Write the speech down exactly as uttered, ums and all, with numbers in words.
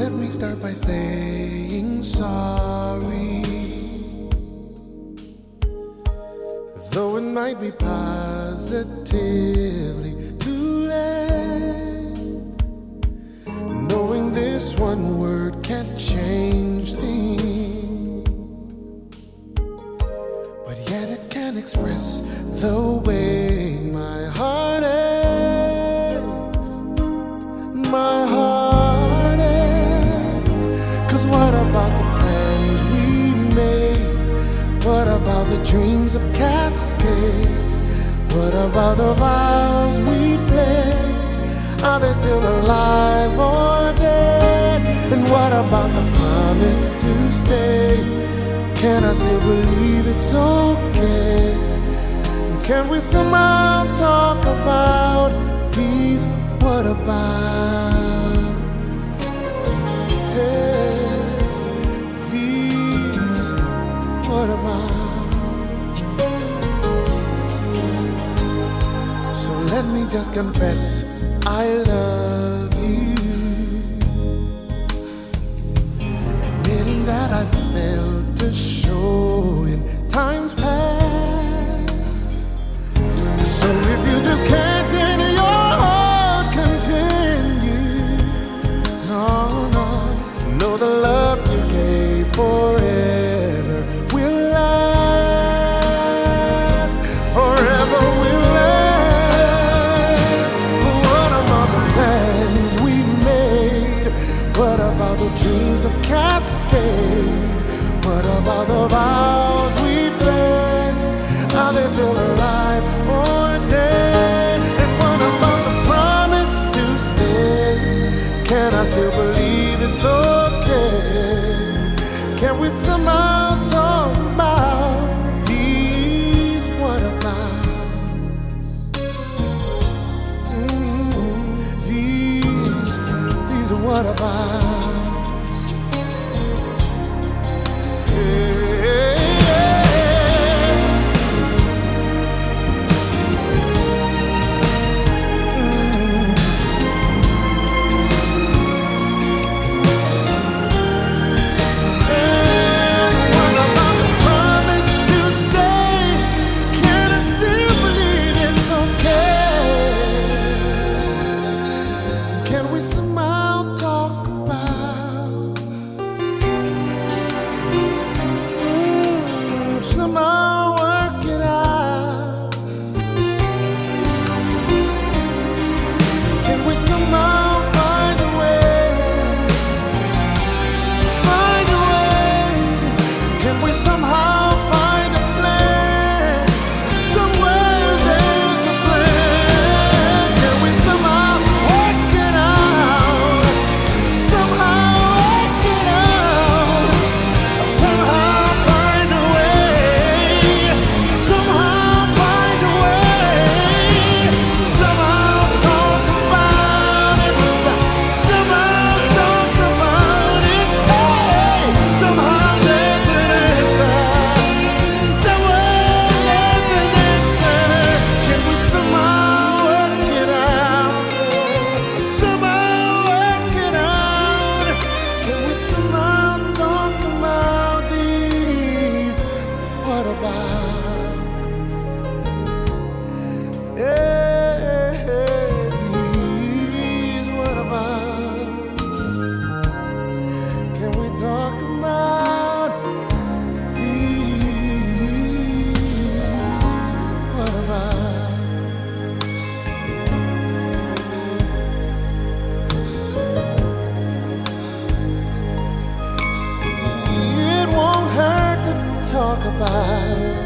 let me start by saying sorry. Though it might be positively too late, knowing this one word can't change things, but yet it can express the way my heart aches, my heart aches. 'Cause what about the plans we made? What about the dreams of Cascades? What about the vows we pledged? Are they still alive or dead? And what about the promise to stay? Can I still believe it's okay? Can we somehow talk about these what abouts? Hey, these what abouts? So let me just confess I love you, admitting that I failed to show in times past. So if you just can't in your heart continue, no, no, know the love you gave forever will last, forever will last. What about the plans we made? What about the dreams of Cascades? What about the vows we pledged? Are they still alive or dead? And what about the promise to stay? Can I still believe it's okay? Can we somehow talk about these what abouts? Mm, these, these are what abouts. Can we somehow talk about, mm, somehow work it out? Can we somehow find a way, find a way? Can we somehow find a plan, somewhere there's a plan? Can we somehow work it out? Somehow work it out. Somehow find a way. Somehow find a way. Somehow talk about it. Somehow talk about it. Hey, somehow there's an answer. Somewhere there's an answer. Can we somehow work it out? Somehow work it out. Can we somehow talk about these what abouts? Yeah, these what abouts? Can we talk about these what abouts? It won't hurt to talk about